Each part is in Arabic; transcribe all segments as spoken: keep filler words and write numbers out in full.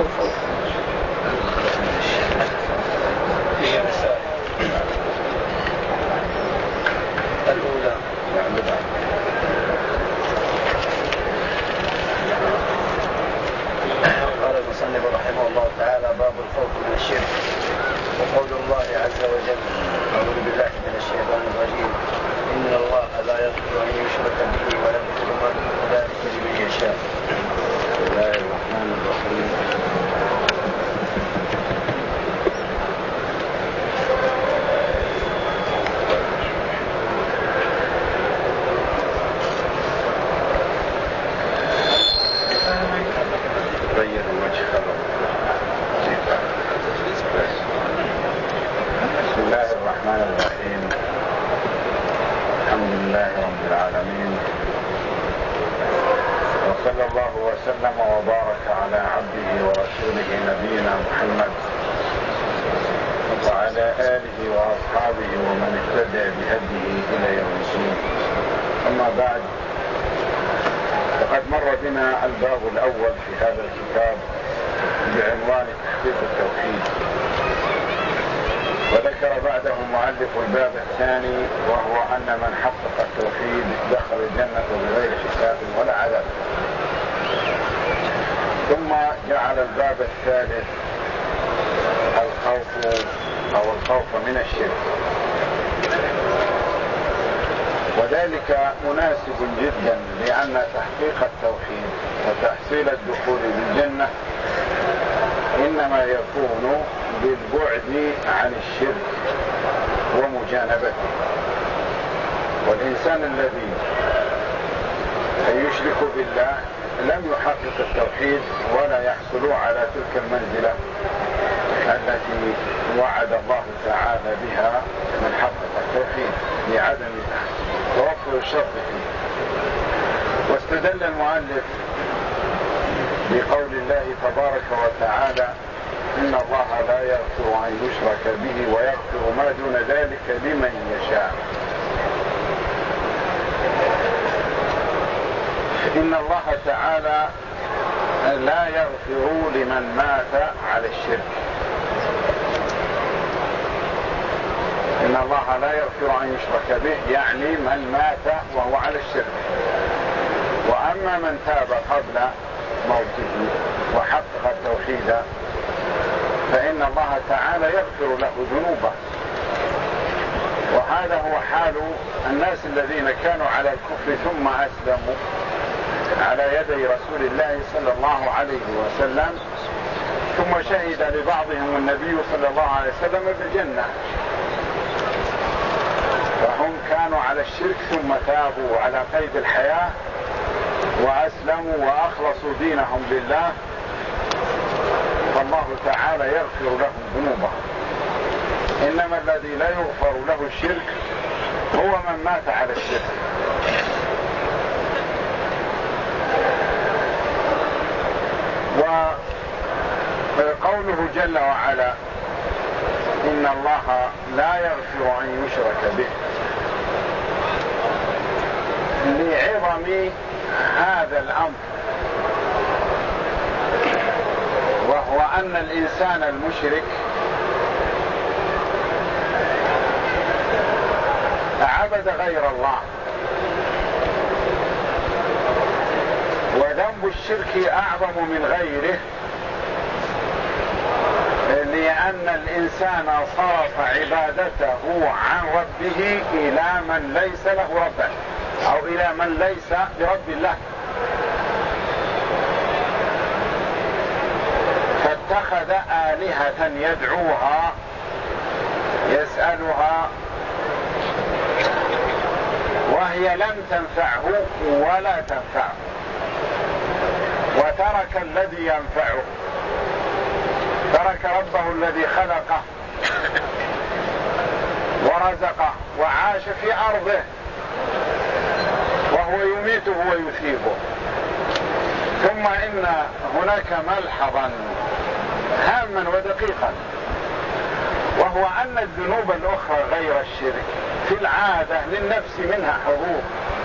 الخوف فيه مسائل. الأولى قال المصنف رحمه الله تعالى: باب الخوف من الشرك. وقول الله عز وجل: أعوذ بالله من الشيطان الرجيم: إن الله لا يغفر أن يشرك به ويغفر ما دون ذلك لمن يشاء. بسم الله الرحمن الرحيم. وسلم وبارك على عبده ورسوله نبينا محمد وعلى آله وأصحابه ومن اهتدى بهديه إلى يوم الدين. أما بعد، فقد مر بنا الباب الأول في هذا الكتاب بعنوان تحقيق التوحيد، وذكر بعده مؤلف الباب الثاني وهو أن من حقق التوحيد دخل الجنة بغير حساب ولا عذاب. ثم جعل الباب الثالث الخوف أو الخوف من الشرك، وذلك مناسب جدا لأن تحقيق التوحيد وتحصيل الدخول بالجنة إنما يكون بالبعد عن الشرك ومجانبته. والإنسان الذي يشرك بالله لم يحقق التوحيد ولا يحصل على تلك المنزلة التي وعد الله تعالى بها من حقق التوحيد لعدم توفر الشرط فيه. واستدل المؤلف بقول الله تبارك وتعالى: إن الله لا يغفر أن يشرك به ويغفر ما دون ذلك لمن يشاء. إن الله تعالى لا يغفر لمن مات على الشرك. إن الله لا يغفر أن يشرك به يعني من مات وهو على الشرك. وأما من تاب قبل موته وحقق التوحيد فإن الله تعالى يغفر له ذنوبه. وهذا هو حال الناس الذين كانوا على الكفر ثم أسلموا على يدي رسول الله صلى الله عليه وسلم، ثم شهد لبعضهم النبي صلى الله عليه وسلم بالجنة. فهم كانوا على الشرك ثم تابوا على قيد الحياة وأسلموا وأخلصوا دينهم لله، فالله تعالى يغفر لهم ذنوبهم. إنما الذي لا يغفر له الشرك هو من مات على الشرك. وقوله جل وعلا: إن الله لا يغفر أن يشرك به، لعظم هذا الأمر، وهو أن الإنسان المشرك عبد غير الله، وذنب الشرك أعظم من غيره، لأن الإنسان صرف عبادته عن ربه إلى من ليس له ربا أو إلى من ليس برب الله، فاتخذ آلهة يدعوها يسألها وهي لم تنفعه ولا تنفعه، وترك الذي ينفعه، ترك ربه الذي خلقه ورزقه وعاش في أرضه وهو يميته ويثيبه. ثم إن هناك ملحظا هاما ودقيقا، وهو أن الذنوب الأخرى غير الشرك في العادة للنفس منها حظوظ.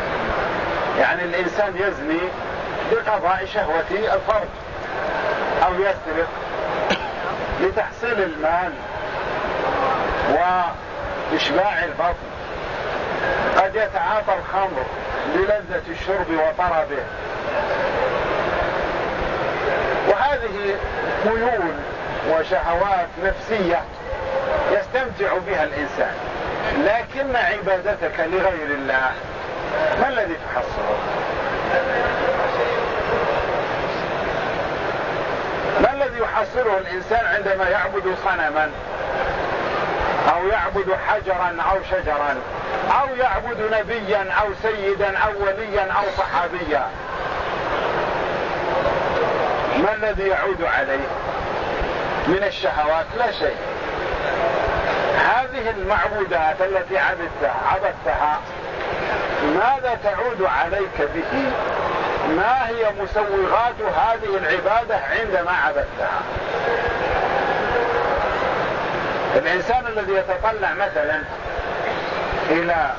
يعني الإنسان يزني بقضاء شهوة الفرج، أو يسرق لتحصيل المال وإشباع البطن، قد يتعاطى الخمر للذة الشرب وطربه، وهذه ميول وشهوات نفسية يستمتع بها الإنسان. لكن عبادتك لغير الله ما الذي تحصله؟ ما الذي يحصله الإنسان عندما يعبد صنما أو يعبد حجرا أو شجرا أو يعبد نبيا أو سيدا أو وليا أو صحابيا؟ ما الذي يعود عليه من الشهوات؟ لا شيء. هذه المعبودات التي عبدتها عبدتها ماذا تعود عليك به؟ ما هي مسوغات هذه العبادة عندما عبدتها؟ الإنسان الذي يتطلع مثلا إلى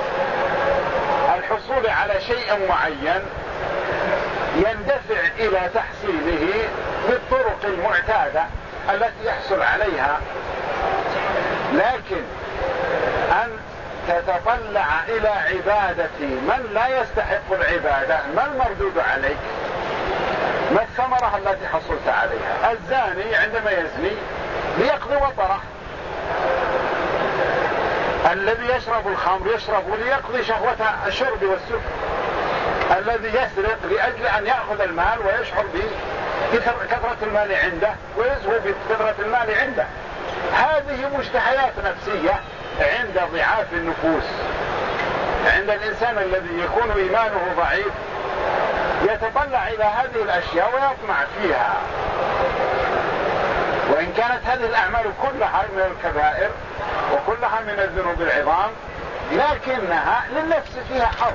الحصول على شيء معين يندفع إلى تحصيله بالطرق المعتادة التي يحصل عليها، لكن أن تتطلع إلى عبادة من لا يستحق العبادة، ما المردود عليك؟ ما الثمرة التي حصلت عليها؟ الزاني عندما يزني ليقضي وطره، الذي يشرب الخمر يشرب ليقضي شهوة الشرب والسكر، الذي يسرق لأجل أن يأخذ المال ويشعر بكثرة المال عنده ويزهو بكثرة المال عنده. هذه مشتهيات نفسية عند ضعاف النفوس. عند الإنسان الذي يكون إيمانه ضعيف يتطلع إلى هذه الأشياء ويطمع فيها، وإن كانت هذه الأعمال كلها من الكبائر وكلها من الذنوب العظام لكنها للنفس فيها حظ.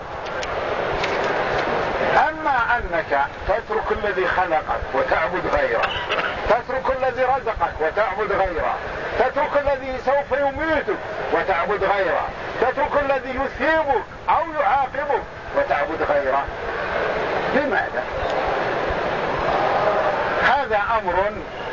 أما أنك تترك الذي خلقك وتعبد غيره، تترك الذي رزقك وتعبد غيره، تترك الذي سوف يميتك وتعبد غيره، تترك الذي يثيبك أو يعاقبك وتعبد غيره، لماذا؟ هذا أمر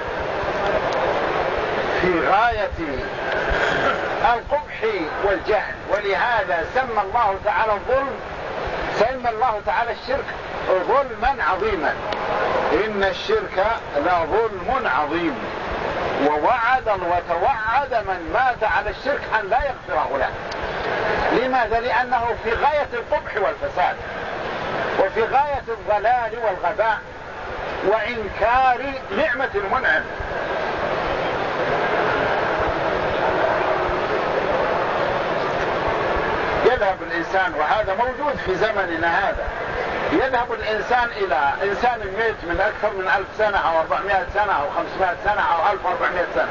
في غاية القبح والجهل. ولهذا سمى الله تعالى الظلم سمى الله تعالى الشرك ظلما عظيما. إن الشرك لظلم عظيم، ووعد وتوعد من مات على الشرك أن لا يغفره له. لماذا؟ لأنه في غاية القبح والفساد وفي غاية الضلال والغباء وإنكار نعمة المنعم. يذهب الإنسان، وهذا موجود في زمننا هذا، يذهب الإنسان إلى إنسان ميت من أكثر من ألف سنة أو أربعمائة سنة أو خمسمائة سنة أو ألف وأربعمائة سنة،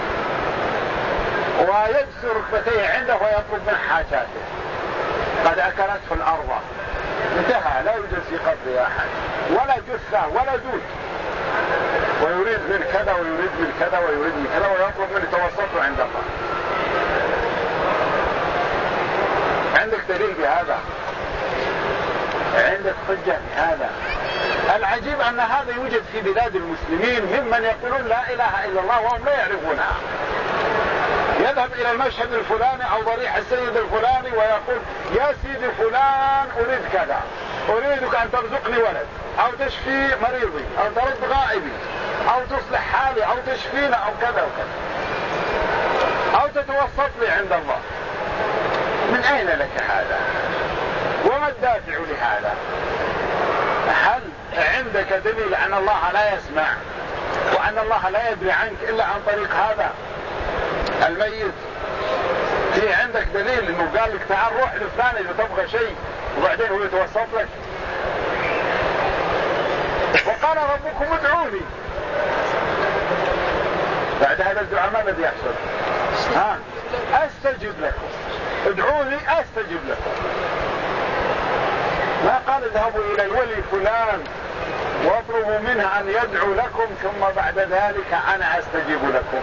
ويجسر ركبتيه عنده ويطلب من حاجاته، قد أكلته الأرض، انتهى، لا يوجد في قبره أحد ولا جثة ولا دود، ويريد من كذا ويريد من كذا ويريد من كذا ويطلب من توسطه عند الله. عندك دليل بهذا؟ عندك حجة بهذا؟ العجيب أن هذا يوجد في بلاد المسلمين ممن يقولون لا إله إلا الله وهم لا يعرفونها. يذهب إلى المشهد الفلاني أو ضريح السيد الفلاني ويقول يا سيدي فلان أريد كذا، أريدك أن ترزقني ولد أو تشفي مريضي أو ترد غائبي أو تصلح حالي أو تشفينا أو كذا وكذا أو تتوسط لي عند الله. من أين لك هذا؟ وما الدافع لهذا؟ هل عندك دليل أن الله لا يسمع وأن الله لا يدري عنك إلا عن طريق هذا الميت؟ في عندك دليل أنه قال لك تعال روح لفلان إذا تبغى شيء وبعدين هو يتوسط لك؟ وقال ربكم ادعوني. بعد هذا الدعاء ما الذي يحصل؟ ها أستجب لكم، ادعوني أستجب لكم. ما قال اذهبوا إلى الولي فلان واطلبوا منه أن يدعو لكم ثم بعد ذلك أنا أستجيب لكم،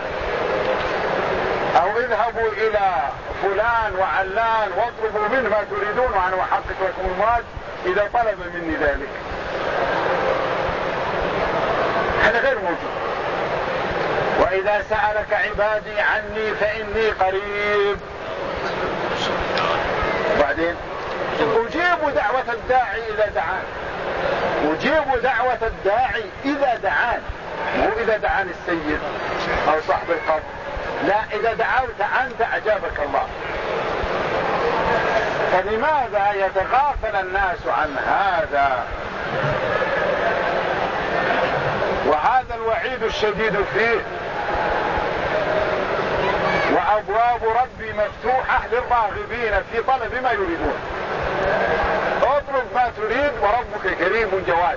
أو اذهبوا إلى فلان وعلان واطلبوا منه ما تريدون وأنا أحقق لكم المراد إذا طلب مني ذلك. هذا غير موجود. وإذا سألك عبادي عني فإني قريب. وبعدين أجيب دعوة الداعي إذا دعان، أجيب دعوة الداعي إذا دعان، مو إذا دعان السيد أو صاحب القبر، لا، إذا دعوت أنت أجابك الله. فلماذا يتغافل الناس عن هذا؟ وهذا الوعيد الشديد فيه. وأبواب ربي مفتوحة للراغبين في طلب ما يريدون. اطلب ما تريد وربك كريم جواد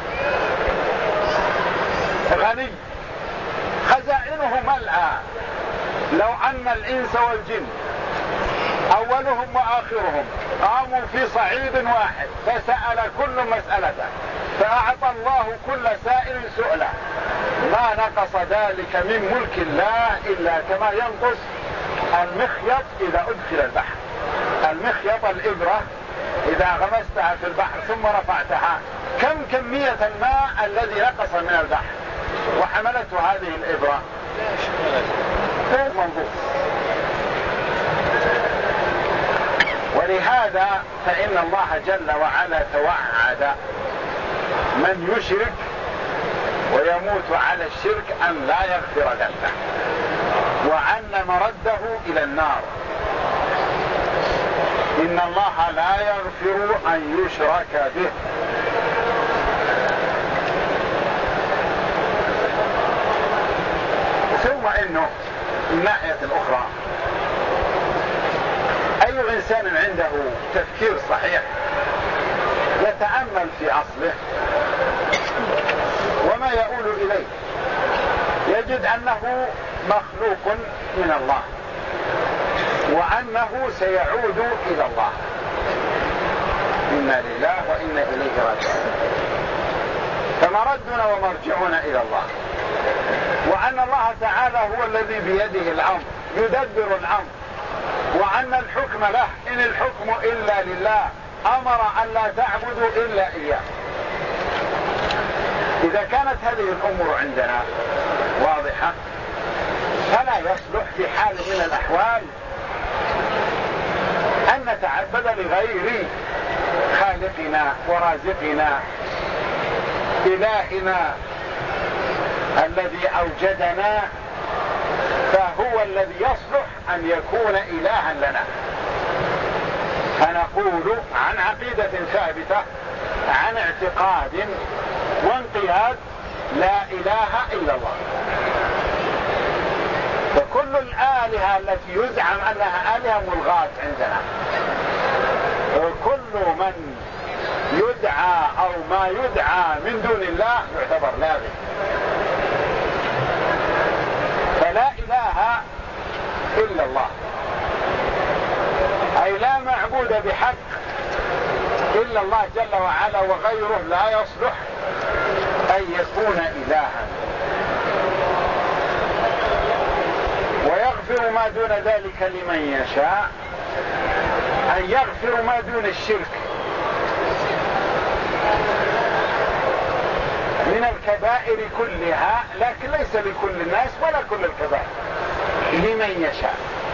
غني، خزائنه ملأى. لو أن الإنس والجن أولهم وآخرهم قاموا في صعيد واحد فسأل كل مسألة فأعطى الله كل سائل سؤله ما نقص ذلك من ملك الله إلا كما ينقص المخيط إذا أدخل البحر. المخيط الإبرة إذا غمستها في البحر ثم رفعتها، كم كمية الماء الذي نقص من البحر وحملته هذه الإبرة؟ غير منظور. ولهذا فإن الله جل وعلا توعد من يشرك ويموت على الشرك أن لا يغفر له، وأن مرده إلى النار. إن الله لا يغفر أن يشرك به. ثم إنه من ناحية الأخرى أي إنسان عنده تفكير صحيح يتأمل في أصله وما يؤول إليه يجد أنه مخلوق من الله وأنه سيعود إلى الله. إنا لله وإنا إليه راجعون. فمردنا ومرجعنا إلى الله، وأن الله تعالى هو الذي بيده الأمر يدبر الأمر، وأن الحكم له، إن الحكم إلا لله، أمر أن لا تعبدوا إلا إياه. إذا كانت هذه الأمور عندنا واضحة فلا يصلح في حال من الأحوال أن نتعبد لغير خالقنا ورازقنا إلهنا الذي أوجدنا، فهو الذي يصلح أن يكون إلها لنا. فنقول عن عقيدة ثابتة، عن اعتقاد وانقياد لا إله إلا الله. فكل الآلهة التي يزعم أنها آلهة ملغاة عندنا، وكل من يدعى أو ما يدعى من دون الله يعتبر لاغي. فلا إله إلا الله، أي لا معبود بحق إلا الله جل وعلا، وغيره لا يصلح أن يكون إلها. ويغفر ما دون ذلك لمن يشاء، أن يغفر ما دون الشرك من الكبائر كلها، لكن ليس لكل الناس ولا كل الكبائر، لمن يشاء.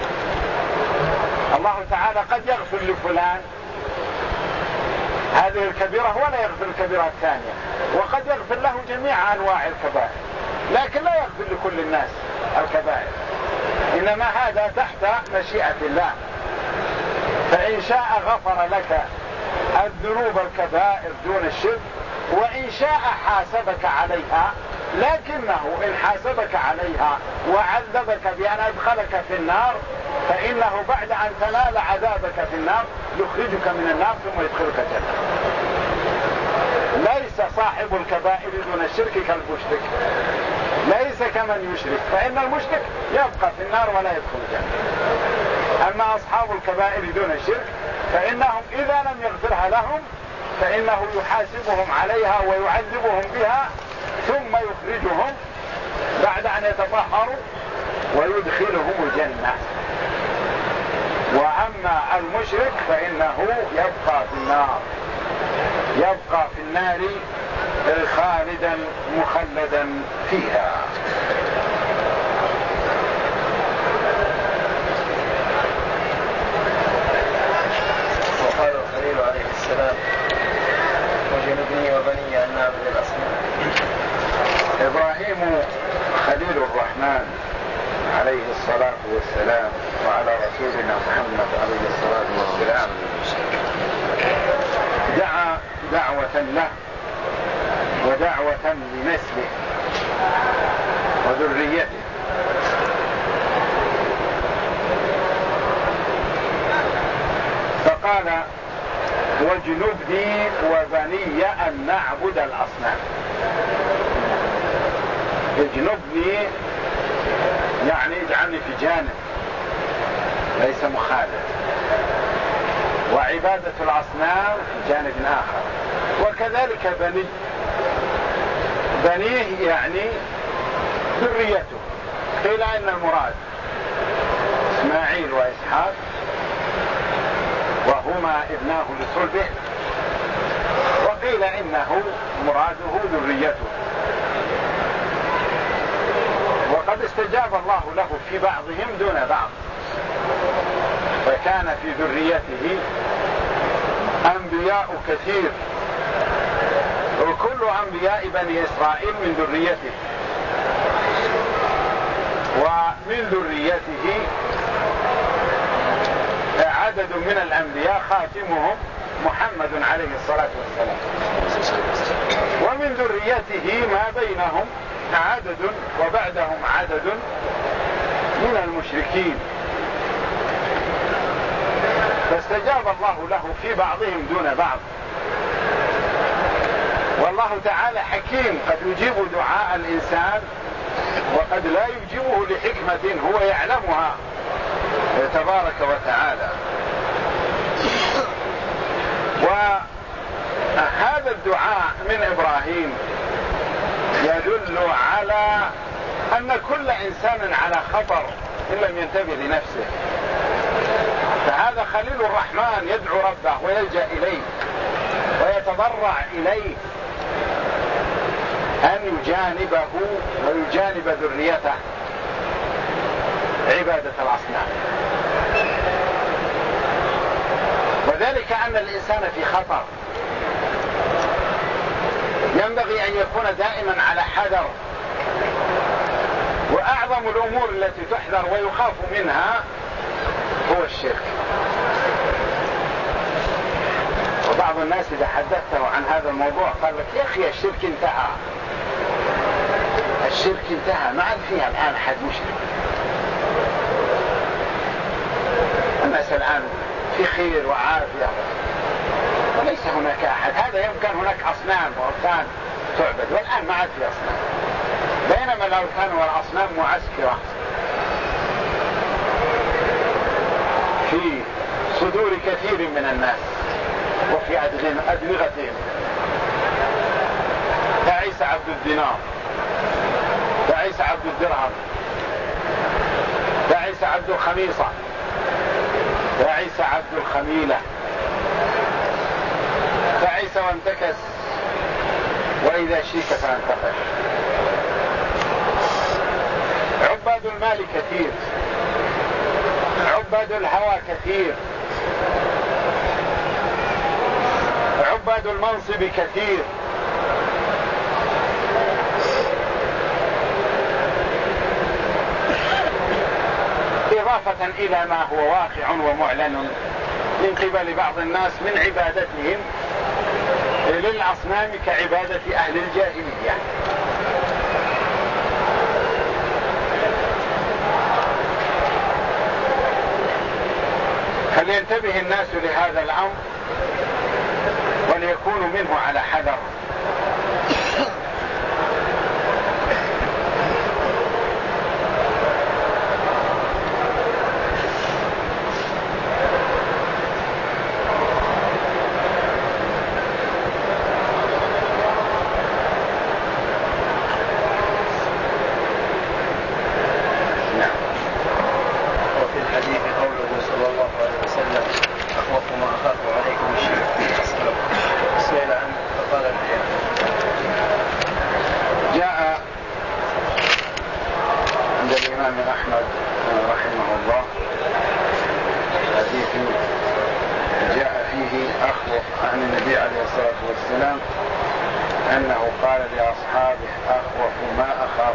الله تعالى قد يغفر لفلان هذه الكبيرة ولا يغفر الكبيرة الثانية، وقد يغفر له جميع أنواع الكبائر، لكن لا يغفر لكل الناس الكبائر، إنما هذا تحت مشيئة الله. فإن شاء غفر لك الذنوب الكبائر دون الشرك، وإن شاء حاسبك عليها، لكنه إن حاسبك عليها وعذبك بأن أدخلك في النار، فإنه بعد أن تنال عذابك في النار يخرجك من النار ثم يدخلك الجنة. ليس صاحب الكبائر دون الشرك كالمشرك، ليس كمن يشرك، فإن المشرك يبقى في النار ولا يدخل الجنة. أما أصحاب الكبائر دون الشرك فإنهم إذا لم يغفرها لهم فإنه يحاسبهم عليها ويعذبهم بها ثم يخرجهم بعد أن يتطهروا ويدخلهم الجنة. وأما المشرك فإنه يبقى في النار، يبقى في النار خالدا مخلدا فيها. وقال الخليل عليه السلام وجنبني وبني أن نعبد الأصنام. إبراهيم خليل الرحمن عليه الصلاة والسلام وعلى رسولنا محمد عليه الصلاة والسلام دعا دعوة له ودعوة لنسله وذريته، فقال واجنبني وبني أن نعبد الأصنام. اجنبني يعني اجعلني في جانب ليس مخالف، وعبادة الأصنام في جانب آخر، وكذلك بني بنيه يعني ذريته. قيل إن المراد إسماعيل وإسحاق وهما ابناه لصلبه، وقيل إنه مراده ذريته. وقد استجاب الله له في بعضهم دون بعض، وكان في ذريته أنبياء كثير، وكل أنبياء بني إسرائيل من ذريته، ومن ذريته عدد من الأنبياء خاتمهم محمد عليه الصلاة والسلام، ومن ذريته ما بينهم عدد وبعدهم عدد من المشركين، فاستجاب الله له في بعضهم دون بعض. والله تعالى حكيم، قد يجيب دعاء الإنسان وقد لا يجيبه لحكمة هو يعلمها تبارك وتعالى. وهذا الدعاء من إبراهيم يدل على أن كل إنسان على خطر إن لم ينتبه لنفسه. فهذا خليل الرحمن يدعو ربه ويلجأ إليه ويتضرع إليه أن يجانبه ويجانب ذريته عبادة الأصنام، وذلك أن الإنسان في خطر، ينبغي أن يكون دائما على حذر. وأعظم الأمور التي تحذر ويخاف منها هو الشرك. وبعض الناس إذا حدثته عن هذا الموضوع قال لك يا أخي الشرك انتهى، الشرك انتهى، ما عاد فيها الآن أحد مشرك، الناس الآن في خير وعافية وليس هناك أحد. هذا يوم كان هناك أصنام وأوثان تعبد، والآن ما عاد في أصنام، بينما الأوثان والأصنام معسكرة في صدور كثير من الناس وفي أدمغتهم. تعيس عبد الدينار، تعيس عبد الدرهم، تعيس عبد الخميصة، تعيس عبد الخميلة، تعيس وانتكس، وإذا شيك فانتقش. عباد المال كثير، عباد الهوى كثير، عباد المنصب كثير، إضافة إلى ما هو واقع ومعلن من قبل بعض الناس من عبادتهم للأصنام كعبادة أهل الجاهلية. فلينتبه الناس لهذا الأمر وليكونوا منه على حذر. أخوف ما أخاف عليكم الشرك في الأصنام. سئل عنه فقال الجن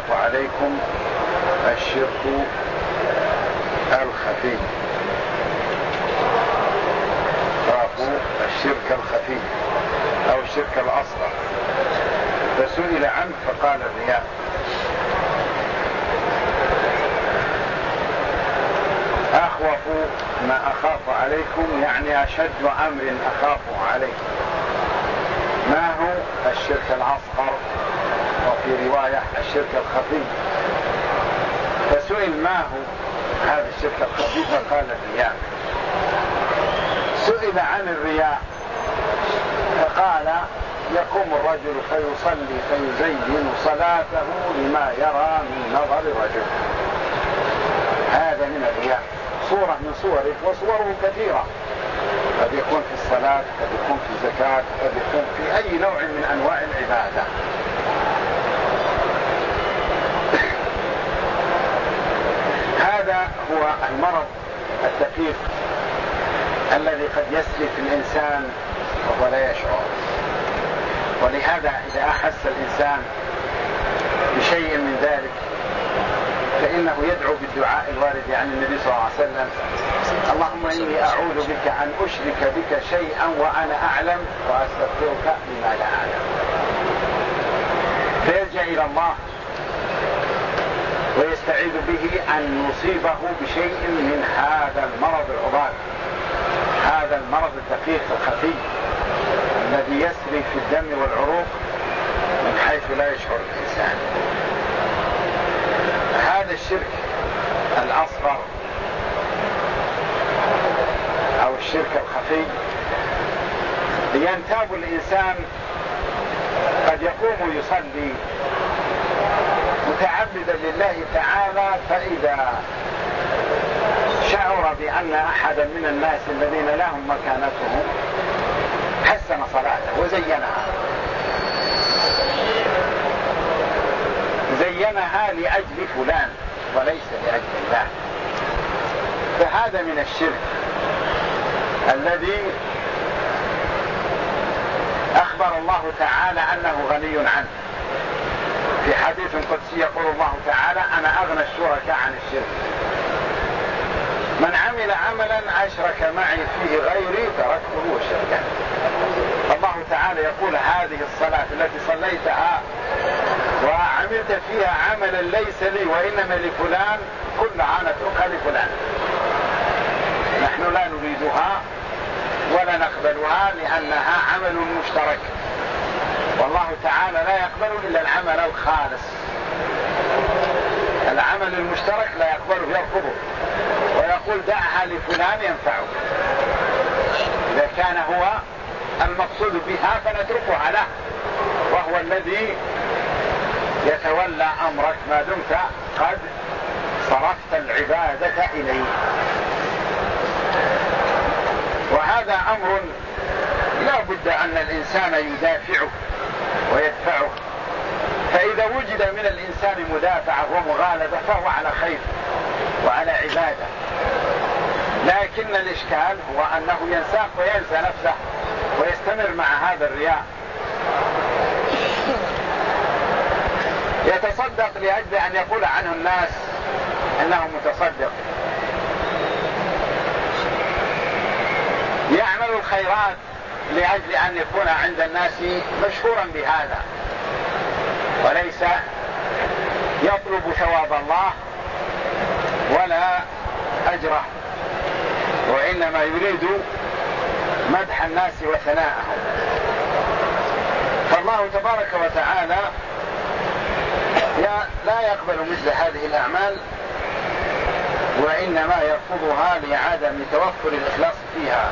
عليكم الشرك الخفي. خافوا الشرك الخفي أو الشرك الأصغر، فسئل عنه فقال الرياء. أخوف ما أخاف عليكم يعني أشد أمر أخاف عليكم. ما هو الشرك الأصغر؟ وفي رواية الشرك الخفي. فسئل ما هو هذا الشرك الخفي فقال الرياء. سئل عن الرياء فقال يقوم الرجل فيصلي فيزين صلاته لما يرى من نظر الرجل. هذا من الرياء، صورة من صوره، وصوره كثيرة، قد يكون في الصلاة، قد يكون في الزكاة، قد يكون في أي نوع من أنواع العبادة. هذا هو المرض الدقيق الذي قد يسري في الإنسان وهو لا يشعر. ولهذا إذا أحس الإنسان بشيء من ذلك فإنه يدعو بالدعاء الوارد عن النبي صلى الله عليه وسلم: اللهم إني أعوذ بك أن أشرك بك شيئا وأنا أعلم وأستغفرك مما لا أعلم. فيرجع إلى الله ويستعيذ به أن يصيبه بشيء من هذا المرض العضال، هذا المرض الدقيق الخفي الذي يسري في الدم والعروق من حيث لا يشعر الإنسان. هذا الشرك الأصغر أو الشرك الخفي ينتاب الإنسان، قد يقوم يصلي متعبدا لله تعالى، فإذا شعر بأن أحدا من الناس الذين لهم مكانتهم حسن صلاته وزينها زينها لأجل فلان وليس لأجل الله. فهذا من الشرك الذي أخبر الله تعالى أنه غني عنه. في حديث قدسي يقول الله تعالى: أنا أغنى الشركاء عن الشرك، من عمل عملا أشرك معي فيه غيري تركته وشركه. الله تعالى يقول: هذه الصلاة التي صليتها وعملت فيها عملا ليس لي وإنما لفلان كلها نتركها لفلان، نحن لا نريدها ولا نقبلها لأنها عمل مشترك، والله تعالى لا يقبل إلا العمل الخالص. العمل المشترك لا يقبله، يرفضه ويقول دعها لفلان ينفعه. إذا كان هو المقصود بها فنتركها له، وهو الذي يتولى أمرك ما دمت قد صرفت العبادة إليه. وهذا أمر لا بد أن الإنسان يدافعه ويدفعه، فإذا وجد من الإنسان مدافعة ومغالبة فهو على خير وعلى عبادة. لكن الإشكال هو أنه ينساق وينسى نفسه ويستمر مع هذا الرياء، يتصدق لأجل أن يقول عنه الناس أنه متصدق، يعمل الخيرات لأجل أن يكون عند الناس مشهورا بهذا، وليس يطلب ثواب الله ولا أجره، وإنما يريد مدح الناس وثناءهم. فالله تبارك وتعالى لا يقبل مثل هذه الأعمال، وإنما يرفضها لعدم توفر الإخلاص فيها.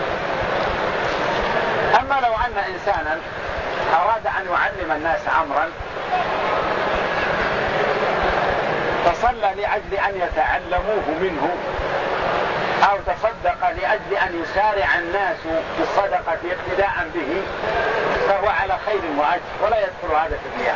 أما لو أن إنسانا أراد أن يعلم الناس أمرا فصلى لأجل أن يتعلموه منه، أو تصدق لأجل أن يسارع الناس بالصدقة اقتداء به، فهو على خير وأجر ولا يدخل هذا في الرياء.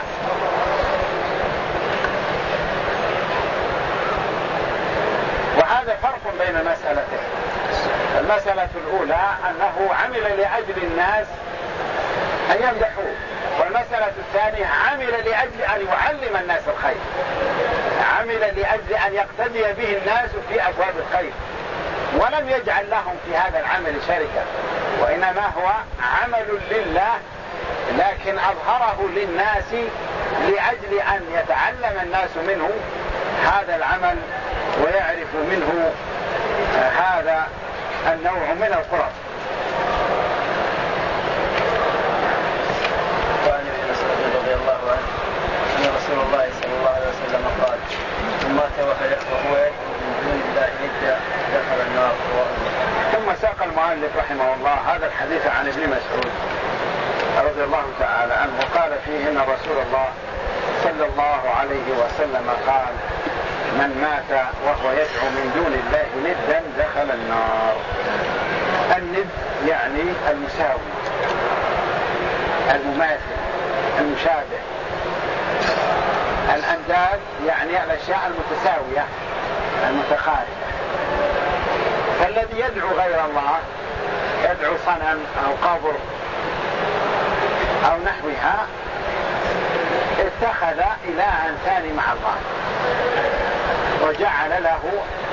وهذا فرق بين مسألتين. المسألة الأولى أنه عمل لأجل الناس أن يمدحوه، والمسألة الثانية عمل لأجل أن يعلم الناس الخير. لأجل أن يقتدي به الناس في أبواب الخير، ولم يجعل لهم في هذا العمل شركة، وإنما هو عمل لله، لكن أظهره للناس لأجل أن يتعلم الناس منه هذا العمل ويعرف منه هذا النوع من القرب. وعن ابن مسعود رضي الله عنه أن رسول الله صلى الله عليه وسلم قال: من مات وهو يدعو من دون الله ندا دخل النار. ثم ساق المؤلف رحمه الله هذا الحديث عن ابن مسعود رضي الله تعالى عنه، قال فيه ان رسول الله صلى الله عليه وسلم قال: من مات وهو يدعو من دون الله ندا دخل النار. الند يعني المساوي، المماثل، المشابه. الأنداد يعني الأشياء المتساوية المتخالفة. فالذي يدعو غير الله، يدعو صنم أو قبر أو نحوها، اتخذ إلها ثاني مع الله وجعل له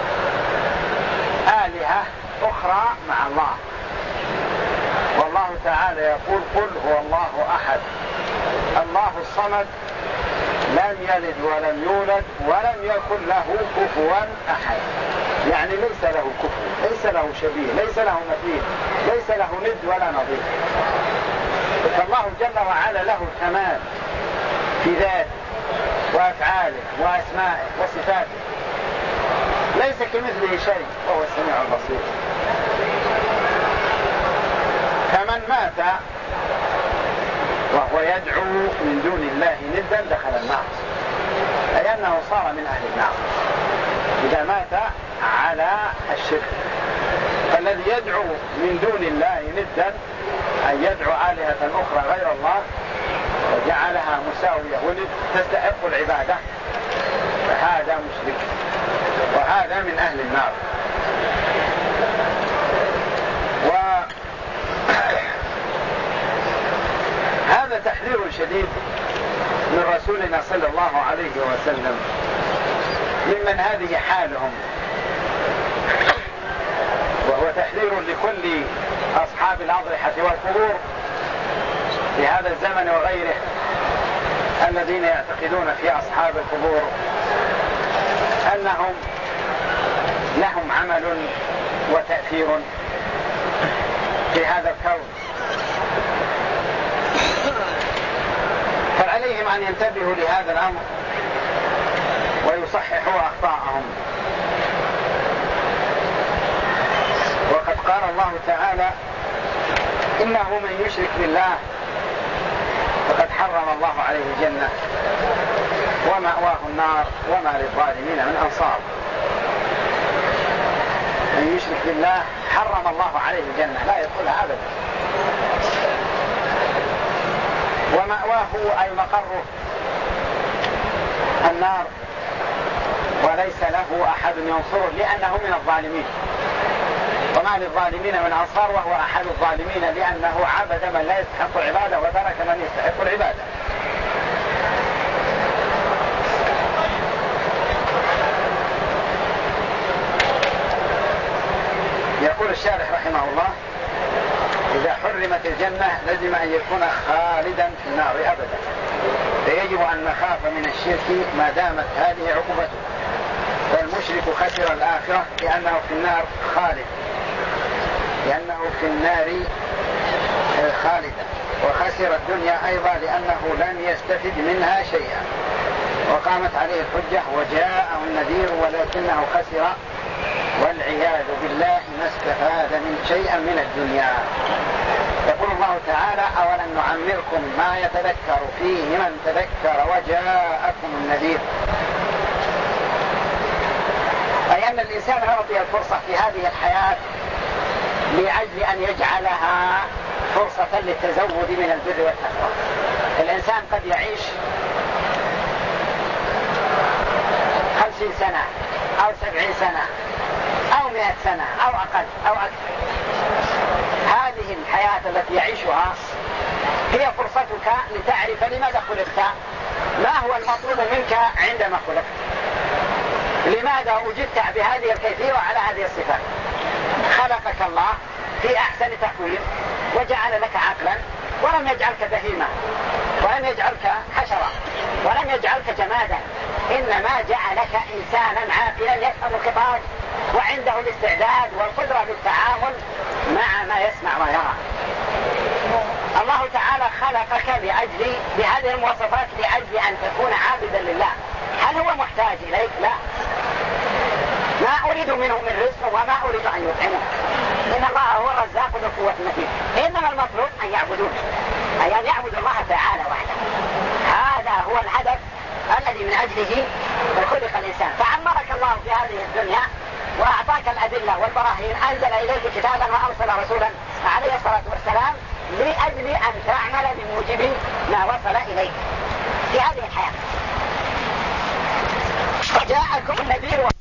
آلهة أخرى مع الله. والله تعالى يقول: قل هو الله أحد الله الصمد لم يلد ولم يولد ولم يكن له كفوا أحد. يعني ليس له كفو، ليس له شبيه، ليس له مثيل، ليس له ند ولا نظير. فالله جل وعلا له الكمال في ذاته وأفعاله وأسمائه وصفاته، ليس كمثله شيء وهو السميع البصير. فمن مات وهو يدعو من دون الله ندا دخل النار، أي أنه صار من أهل النار إذا مات على الشرك. فالذي يدعو من دون الله ندا أن يدعو آلهة أخرى غير الله وجعلها مساوية وند تستحق العبادة، فهذا مشرك وهذا من أهل النار. وهذا تحذير شديد من رسولنا صلى الله عليه وسلم ممن هذه حالهم، وهو تحذير لكل أصحاب الأضرحة والقبور في هذا الزمن وغيره، الذين يعتقدون في أصحاب القبور أنهم لهم عمل وتأثير في هذا الكون. فعليهم أن ينتبهوا لهذا الأمر ويصححوا أخطاءهم. وقد قال الله تعالى: إنه من يشرك بالله فقد حرم الله عليه الجنة ومأواه النار وما للظالمين من أنصار. من يشرك بالله حرم الله عليه الجنة، لا يدخلها أبدا. ومأواه أي مقره النار، وليس له أحد ينصره لأنه من الظالمين. وما للظالمين من أنصار، وهو أحد الظالمين لأنه عبد من لا يستحق العبادة وترك من يستحق العبادة. يقول الشارح رحمه الله: إذا حرمت الجنة لازم أن يكون خالدا في النار أبدا، فيجب أن نخاف من الشرك ما دامت هذه عقوبته. فالمشرك خسر الآخرة لأنه في النار خالد، لأنه في النار خالدا، وخسر الدنيا أيضا لأنه لم يستفد منها شيئا، وقامت عليه الحجة وجاءه النذير ولكنه خسر والعياذ بالله ما استفاد من شيئا من الدنيا. يقول الله تعالى: أولم نعمركم ما يتذكر فيه من تذكر وجاءكم النذير. أي أن الإنسان أعطي الفرصة في هذه الحياة لأجل أن يجعلها فرصة للتزود من البر والتقوى. الإنسان قد يعيش خمسين سنة أو سبعين سنة أو مئة سنة أو أقل أو أكثر. هذه الحياة التي يعيشها هي فرصتك لتعرف لماذا خلقت، ما هو المطلوب منك عندما خلقت. لماذا وجدت بهذه الكيفية وعلى هذه الصفات؟ خلقك الله في أحسن تقويم وجعل لك عقلا ولم يجعلك بهيمة ولم يجعلك حشرة ولم يجعلك جمادا، إنما جعلك إنسانا عاقلا يفهم الخطاب وعنده الاستعداد والقدرة بالتعامل مع ما يسمع ويرى. الله تعالى خلقك لأجل بهذه المواصفات لأجل أن تكون عابدا لله. هل هو محتاج إليك؟ لا، ما أريد منه من رزق وما أريد أن يطعمه، إن الله هو الرزاق ذو القوة المتين، إنما المطلوب أن يعبدون، أي أن يعبدوا الله تعالى وحده. هذا هو الهدف الذي من أجله خلق الإنسان. فعمرك الله في هذه الدنيا وأعطاك الأدلة والبراهين، أنزل إليك كتابا وأرسل رسولا عليه الصلاة والسلام لأجل أن تعمل بموجب ما وصل إليك في هذه الحياة. جاءكم النذير